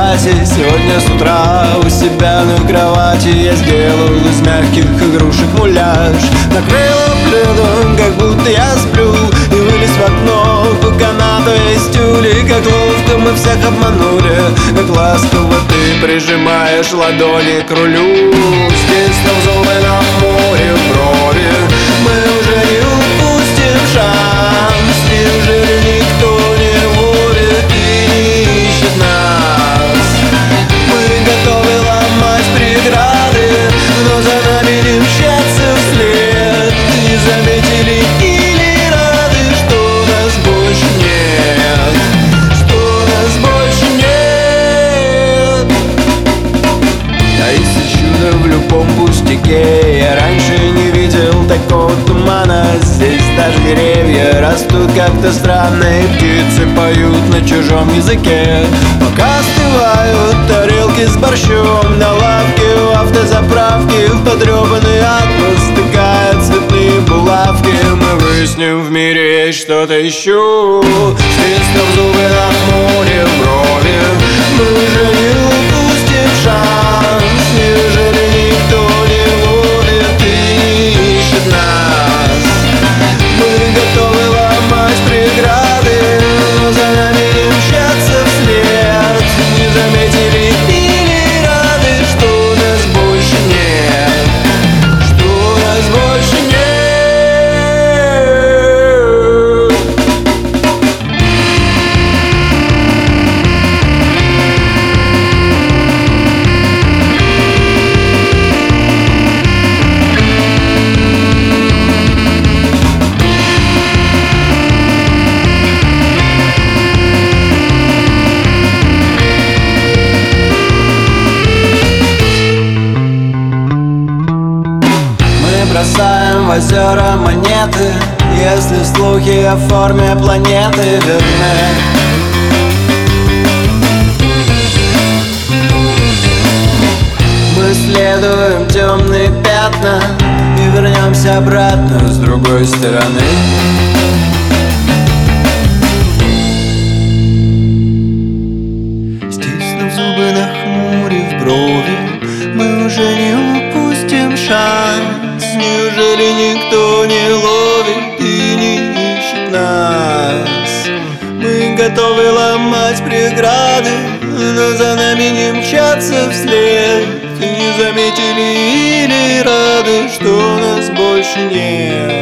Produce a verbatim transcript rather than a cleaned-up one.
кровати. Сегодня с утра у себя на кровати я сделал из мягких игрушек муляж. Накрыл пледом, как будто я сплю, и вылез в окно по канатовой стюле. Как ловко мы всех обманули, как ласково ты прижимаешь ладони к рулю. Стиснув зубы на море брови, мы уже не упустим шанс. Неужели никто не ловит и не ищет нас? Мы готовы ломать преграды, но за нами не мчаться вслед. Не заметили или рады, что нас больше нет, что нас больше нет. А если чудо в любом пустяке, я раньше не видел такого тумана. Здесь даже деревья растут как-то странно, и птицы поют на чужом языке. Пока остывают тарелки с борщом на лавке у автозаправки, в подрёбанный атлас стыкают цветные булавки. Мы выясним, в мире есть что-то еще. Стиснув зубы на море брови, мы уже не упустим шанс. Неужели никто не ловит и не ищет нас? Мы готовы ломать преграды, но за нами не мчаться вслед. Не заметили или рады, что нас больше нет, что нас больше нет. Бросаем в озера монеты, если слухи о форме планеты верны. Мы следуем темные пятна и вернемся обратно с другой стороны. Стиснув зубы, нахмурив брови, мы уже не упустим шанс. Неужели никто не ловит и не ищет нас? Мы готовы ломать преграды, но за нами не мчаться вслед. Не заметили или рады, что нас больше нет.